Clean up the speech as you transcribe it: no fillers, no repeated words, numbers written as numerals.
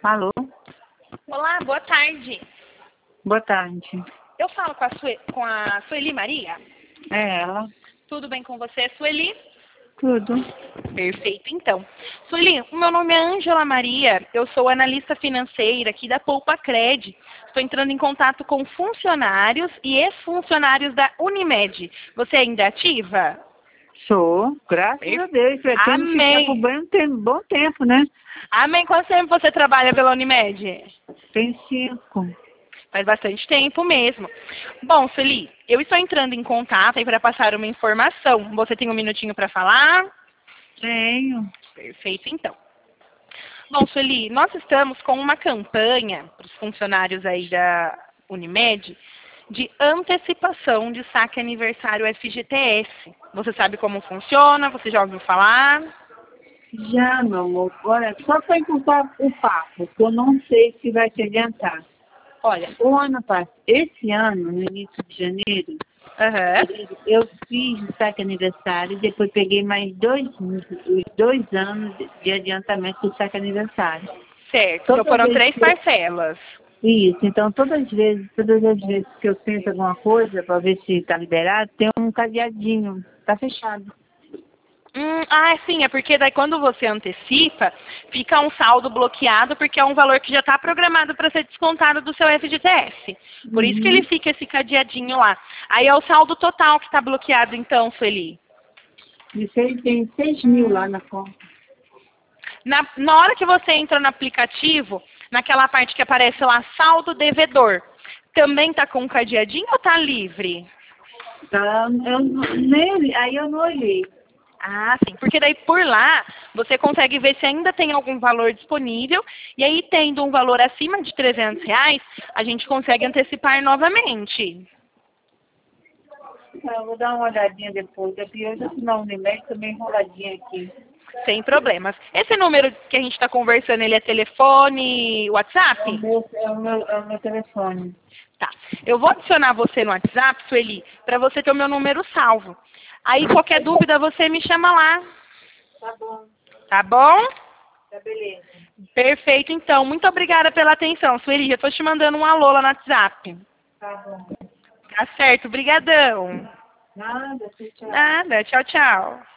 Alô? Olá, boa tarde. Boa tarde. Eu falo com a Sueli Maria. É ela? Tudo bem com você, Sueli? Tudo. Perfeito, então. Sueli, o meu nome é Ângela Maria, eu sou analista financeira aqui da Poupa Cred. Estou entrando em contato com funcionários e ex-funcionários da Unimed. Você ainda é ativa? Sou, graças a Deus. Pretendo ficar por bom tempo, né? Amém. Quanto tempo você trabalha pela Unimed? Tem 5. Faz bastante tempo mesmo. Bom, Sueli, eu estou entrando em contato aí para passar uma informação. Você tem um minutinho para falar? Tenho. Perfeito, então. Bom, Sueli, nós estamos com uma campanha para os funcionários aí da Unimed de antecipação de saque aniversário FGTS. Você sabe como funciona? Você já ouviu falar? Já, meu amor. Olha, só para encurtar o papo, que eu não sei se vai te adiantar. Olha, esse ano, no início de janeiro, eu fiz o saque aniversário e depois peguei mais os 2 anos de adiantamento do saque aniversário. Certo, então foram 3 parcelas. Isso, então todas as vezes que eu tento alguma coisa para ver se está liberado, tem um cadeadinho, está fechado. Sim, é porque daí quando você antecipa, fica um saldo bloqueado, porque é um valor que já está programado para ser descontado do seu FGTS. Por isso que ele fica esse cadeadinho lá. Aí é o saldo total que está bloqueado então, Sueli. Tem 6 mil lá na conta. Na hora que você entra no aplicativo, naquela parte que aparece lá, saldo devedor, também está com um cadeadinho ou está livre? Tá, aí eu não olhei. Ah, sim, porque daí por lá você consegue ver se ainda tem algum valor disponível e aí tendo um valor acima de R$ 300, a gente consegue antecipar novamente. Eu vou dar uma olhadinha depois. É pior eu assinar um Unimed, também enroladinha aqui. Sem problemas. Esse número que a gente está conversando, ele é telefone, WhatsApp? É o meu telefone. Tá. Eu vou adicionar você no WhatsApp, Sueli, para você ter o meu número salvo. Aí qualquer dúvida você me chama lá. Tá bom. Tá bom? Tá, beleza. Perfeito, então. Muito obrigada pela atenção, Sueli. Eu estou te mandando um alô lá no WhatsApp. Tá bom. Tá certo, brigadão. Nada, tchau. Nada, tchau, tchau.